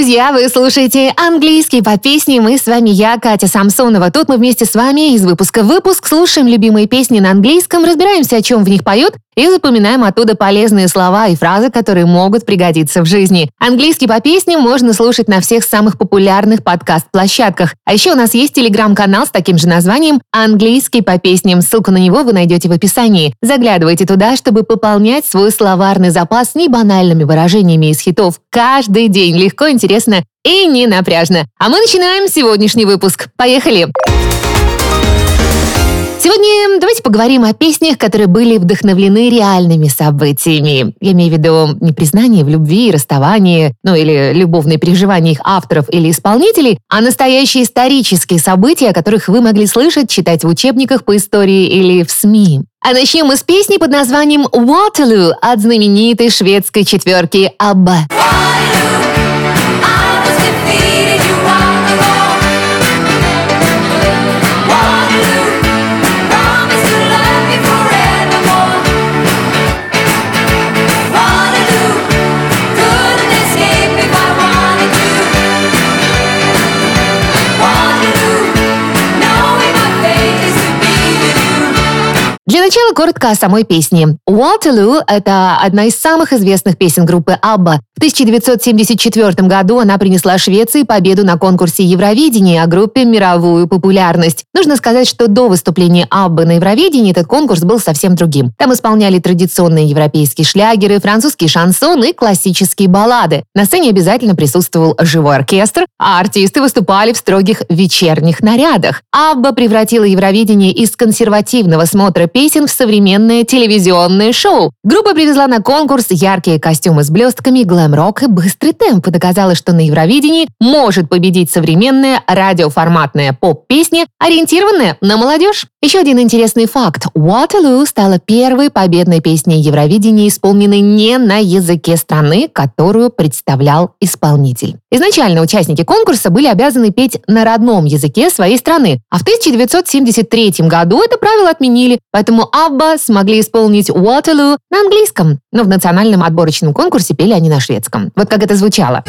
Друзья, вы слушаете «Английский по песням», и с вами я, Катя Самсонова. Тут мы вместе с вами из выпуска в выпуск слушаем любимые песни на английском, разбираемся, о чем в них поют, и запоминаем оттуда полезные слова и фразы, которые могут пригодиться в жизни. «Английский по песням» можно слушать на всех самых популярных подкаст-площадках. А еще у нас есть телеграм-канал с таким же названием «Английский по песням». Ссылку на него вы найдете в описании. Заглядывайте туда, чтобы пополнять свой словарный запас небанальными выражениями из хитов. Каждый день легко, интересно и не напряжно. А мы начинаем сегодняшний выпуск. Поехали! Сегодня давайте поговорим о песнях, которые были вдохновлены реальными событиями. Я имею в виду не признание в любви и расставании, или любовные переживания их авторов или исполнителей, а настоящие исторические события, о которых вы могли слышать, читать в учебниках по истории или в СМИ. А начнем мы с песни под названием «Waterloo» от знаменитой шведской четверки ABBA. Для начала коротко о самой песне. «Waterloo» — это одна из самых известных песен группы ABBA. В 1974 году она принесла Швеции победу на конкурсе Евровидения, а группе мировую популярность. Нужно сказать, что до выступления ABBA на Евровидении этот конкурс был совсем другим. Там исполняли традиционные европейские шлягеры, французский шансон и классические баллады. На сцене обязательно присутствовал живой оркестр, а артисты выступали в строгих вечерних нарядах. ABBA превратила Евровидение из консервативного смотра песен в современное телевизионное шоу. Группа привезла на конкурс яркие костюмы с блестками, глэм-рок и быстрый темп и доказала, что на Евровидении может победить современная радиоформатная поп-песня, ориентированная на молодежь. Еще один интересный факт. «Waterloo» стала первой победной песней Евровидения, исполненной не на языке страны, которую представлял исполнитель. Изначально участники конкурса были обязаны петь на родном языке своей страны, а в 1973 году это правило отменили, поэтому ABBA смогли исполнить «Waterloo» на английском, но в национальном отборочном конкурсе пели они на шведском. Вот как это звучало.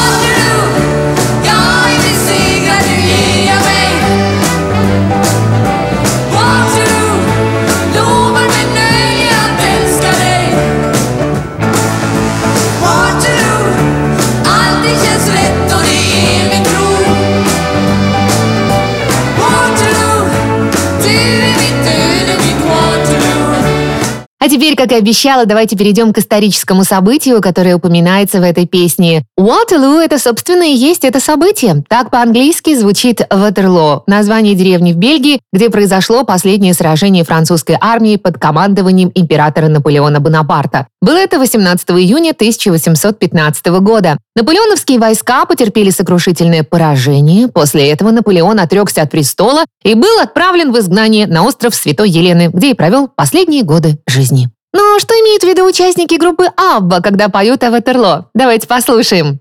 А теперь, как и обещала, давайте перейдем к историческому событию, которое упоминается в этой песне. Waterloo — это, собственно, и есть это событие. Так по-английски звучит Ватерлоо, название деревни в Бельгии, где произошло последнее сражение французской армии под командованием императора Наполеона Бонапарта. Было это 18 июня 1815 года. Наполеоновские войска потерпели сокрушительное поражение. После этого Наполеон отрекся от престола и был отправлен в изгнание на остров Святой Елены, где и провел последние годы жизни. Но что имеют в виду участники группы ABBA, когда поют о Ватерлоо? Давайте послушаем.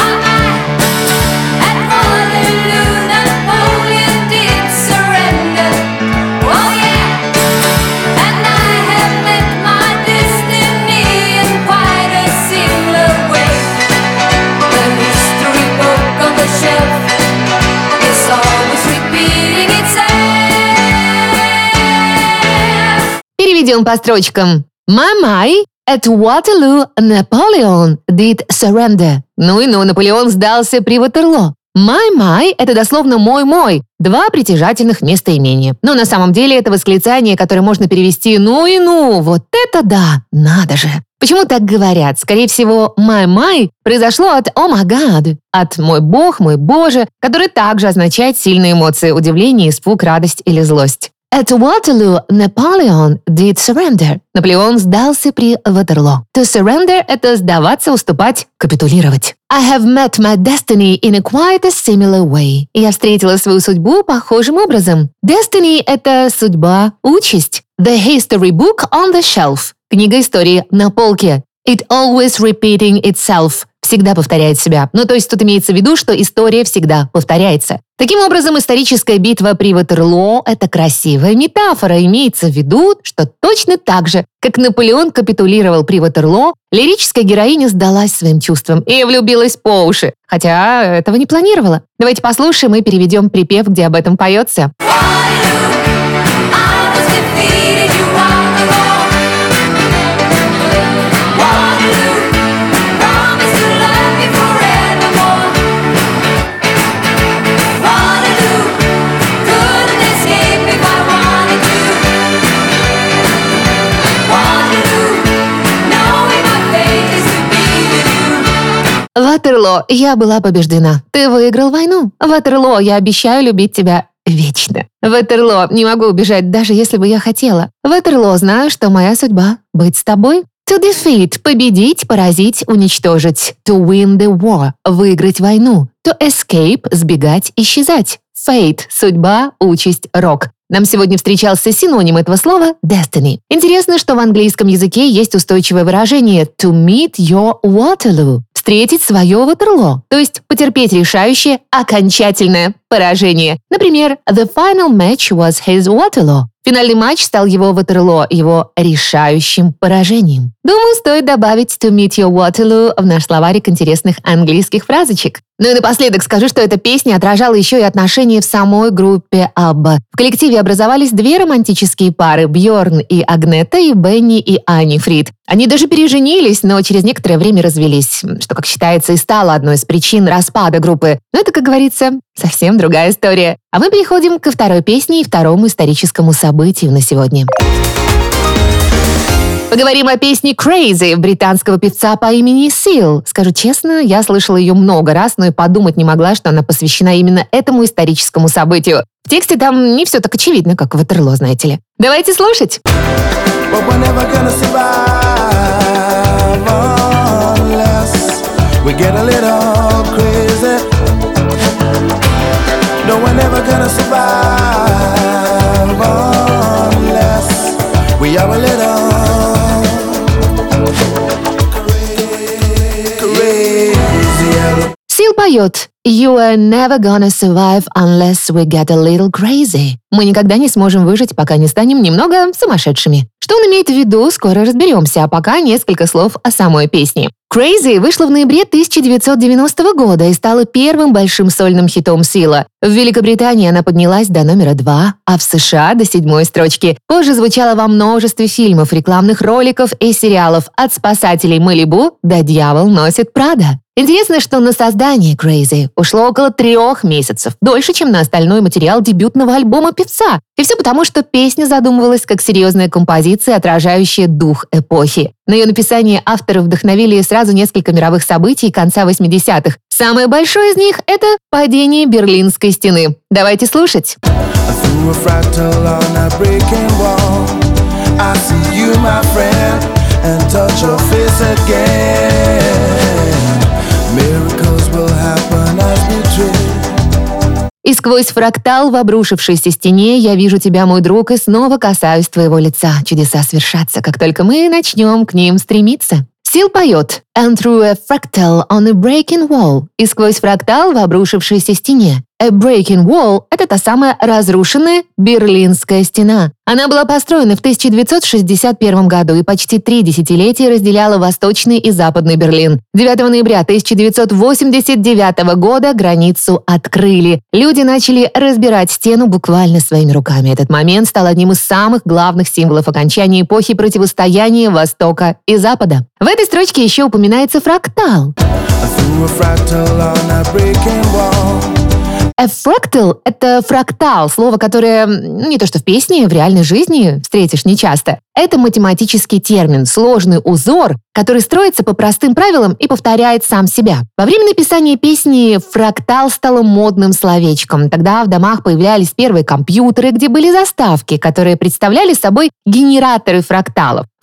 Переведем по строчкам. «My, at Waterloo Napoleon did surrender». Наполеон сдался при Ватерлоо. «My» — это дословно «мой-мой». Два притяжательных местоимения. Но на самом деле это восклицание, которое можно перевести вот это да, надо же. Почему так говорят? Скорее всего, «my» произошло от «oh my God», от «мой бог», «мой боже», который также означает сильные эмоции, удивление, испуг, радость или злость. At Waterloo, Napoleon did surrender. Наполеон сдался при Ватерлоо. To surrender — это сдаваться, уступать, капитулировать. I have met my destiny in a quite a similar way. Я встретила свою судьбу похожим образом. Destiny — это судьба, участь. The history book on the shelf. Книга истории на полке. It always repeating itself. всегда повторяет себя. Ну, то есть тут имеется в виду, что история всегда повторяется. Таким образом, историческая битва при Ватерлоо — это красивая метафора. Имеется в виду, что точно так же, как Наполеон капитулировал при Ватерлоо, лирическая героиня сдалась своим чувствам и влюбилась по уши, хотя этого не планировала. Давайте послушаем и переведем припев, где об этом поется. Ватерлоо, я была побеждена. Ты выиграл войну. Ватерлоо, я обещаю любить тебя вечно. Ватерлоо, не могу убежать, даже если бы я хотела. Ватерлоо, знаю, что моя судьба — быть с тобой. To defeat — победить, поразить, уничтожить. To win the war — выиграть войну. To escape — сбегать, исчезать. Fate — судьба, участь, рок. Нам сегодня встречался синоним этого слова destiny. Интересно, что в английском языке есть устойчивое выражение to meet your Waterloo — встретить свое Ватерлоо, то есть потерпеть решающее, окончательное поражение. Например, the final match was his Waterloo. Финальный матч стал его Ватерлоо, его решающим поражением. Думаю, стоит добавить to meet your Waterloo в наш словарик интересных английских фразочек. Ну и напоследок скажу, что эта песня отражала еще и отношения в самой группе ABBA. В коллективе образовались две романтические пары — Бьорн и Агнета и Бенни и Ани Фрид. Они даже переженились, но через некоторое время развелись, что, как считается, и стало одной из причин распада группы. Но это, как говорится, совсем другая история. А мы переходим ко второй песне и второму историческому событию на сегодня. Поговорим о песне «Crazy» британского певца по имени Seal. Скажу честно, я слышала ее много раз, но и подумать не могла, что она посвящена именно этому историческому событию. В тексте там не все так очевидно, как в Ватерлоо, знаете ли. Давайте слушать! Seal поет «You are never gonna survive unless we get a little crazy». Мы никогда не сможем выжить, пока не станем немного сумасшедшими. Что он имеет в виду, скоро разберемся, а пока несколько слов о самой песне. «Crazy» вышла в ноябре 1990 года и стала первым большим сольным хитом Сила. В Великобритании она поднялась до номера 2, а в США до 7-й строчки. Позже звучала во множестве фильмов, рекламных роликов и сериалов от «Спасателей Малибу» до «Дьявол носит Прада». Интересно, что на создание «Crazy» ушло около 3 месяцев, дольше, чем на остальной материал дебютного альбома певца. И все потому, что песня задумывалась как серьезная композиция, отражающая дух эпохи. На ее написание авторы вдохновили сразу несколько мировых событий конца 80-х. Самое большое из них — это падение Берлинской стены. Давайте слушать. И сквозь фрактал в обрушившейся стене я вижу тебя, мой друг, и снова касаюсь твоего лица. Чудеса свершатся, как только мы начнем к ним стремиться. Seal поет «And through a fractal on a breaking wall» и сквозь фрактал в обрушившейся стене. A breaking wall — это та самая разрушенная Берлинская стена. Она была построена в 1961 году и почти 3 десятилетия разделяла Восточный и Западный Берлин. 9 ноября 1989 года границу открыли. Люди начали разбирать стену буквально своими руками. Этот момент стал одним из самых главных символов окончания эпохи противостояния Востока и Запада. В этой строчке еще упоминается фрактал. A fractal — это фрактал, слово, которое не то что в песне, в реальной жизни встретишь нечасто. Это математический термин, сложный узор, который строится по простым правилам и повторяет сам себя. Во время написания песни фрактал стало модным словечком. Тогда в домах появлялись первые компьютеры, где были заставки, которые представляли собой генераторы фракталов.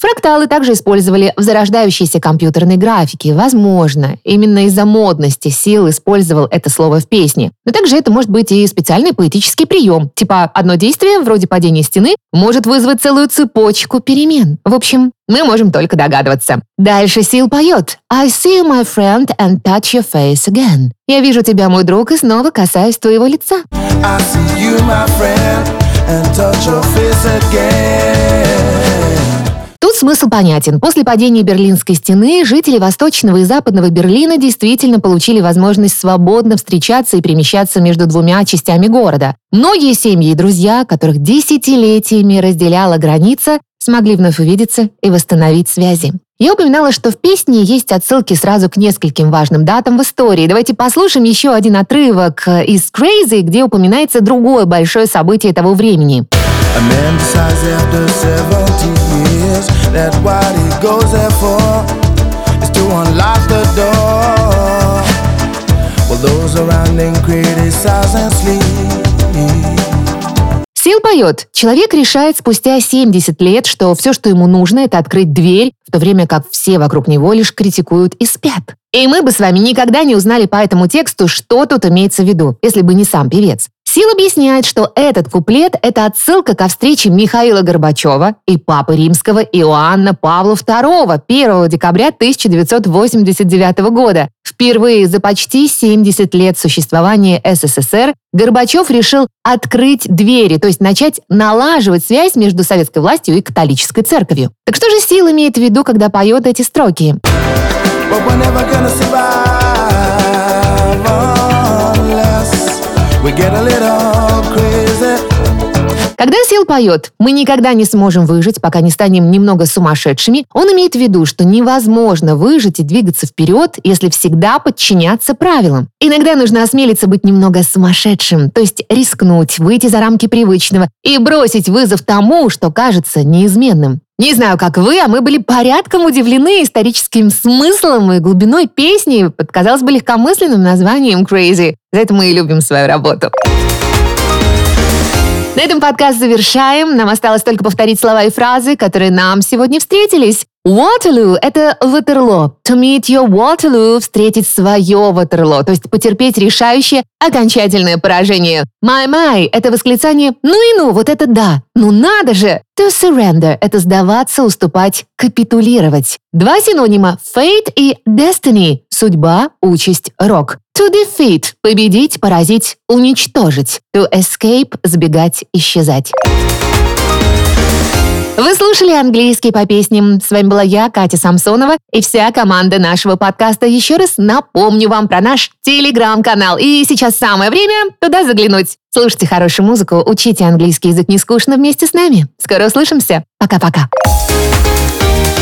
Фракталы также использовали в зарождающейся компьютерной графике. Возможно, именно из-за модности Seal использовал это слово в песне. Но также это может быть и специальный поэтический прием. Типа одно действие, вроде падения стены, может вызвать целую цепочку перемен. В общем, мы можем только догадываться. Дальше Seal поет «I see you, my friend, and touch your face again». «Я вижу тебя, мой друг, и снова касаюсь твоего лица». I see you, my friend, and touch your face again. Тут смысл понятен. После падения Берлинской стены жители Восточного и Западного Берлина действительно получили возможность свободно встречаться и перемещаться между двумя частями города. Многие семьи и друзья, которых десятилетиями разделяла граница, смогли вновь увидеться и восстановить связи. Я упоминала, что в песне есть отсылки сразу к нескольким важным датам в истории. Давайте послушаем еще один отрывок из «Crazy», где упоминается другое большое событие того времени. A man decides after 70 years that what he goes there for is to unlock the door. Well, those around him criticize and sleep. Seal поет. Человек решает спустя 70 лет, что все, что ему нужно, это открыть дверь, в то время как все вокруг него лишь критикуют и спят. И мы бы с вами никогда не узнали по этому тексту, что тут имеется в виду, если бы не сам певец. Seal объясняет, что этот куплет – это отсылка ко встрече Михаила Горбачева и Папы Римского Иоанна Павла II 1 декабря 1989 года. Впервые за почти 70 лет существования СССР Горбачев решил открыть двери, то есть начать налаживать связь между советской властью и католической церковью. Так что же Seal имеет в виду, когда поет эти строки? Когда Seal поет «Мы никогда не сможем выжить, пока не станем немного сумасшедшими», он имеет в виду, что невозможно выжить и двигаться вперед, если всегда подчиняться правилам. Иногда нужно осмелиться быть немного сумасшедшим, то есть рискнуть, выйти за рамки привычного и бросить вызов тому, что кажется неизменным. Не знаю, как вы, а мы были порядком удивлены историческим смыслом и глубиной песни под, казалось бы, легкомысленным названием «Crazy». За это мы и любим свою работу. На этом подкаст завершаем. Нам осталось только повторить слова и фразы, которые нам сегодня встретились. Waterloo — это Ватерлоо. To meet your Waterloo — встретить свое Ватерлоо, то есть потерпеть решающее, окончательное поражение. My — это восклицание «ну и ну, вот это да! Ну надо же!» To surrender — это сдаваться, уступать, капитулировать. Два синонима fate и destiny — судьба, участь, рок. To defeat — победить, поразить, уничтожить. To escape — сбегать, исчезать. Вы слушали «Английский по песням». С вами была я, Катя Самсонова, и вся команда нашего подкаста. Еще раз напомню вам про наш телеграм-канал. И сейчас самое время туда заглянуть. Слушайте хорошую музыку, учите английский язык не скучно вместе с нами. Скоро услышимся. Пока-пока.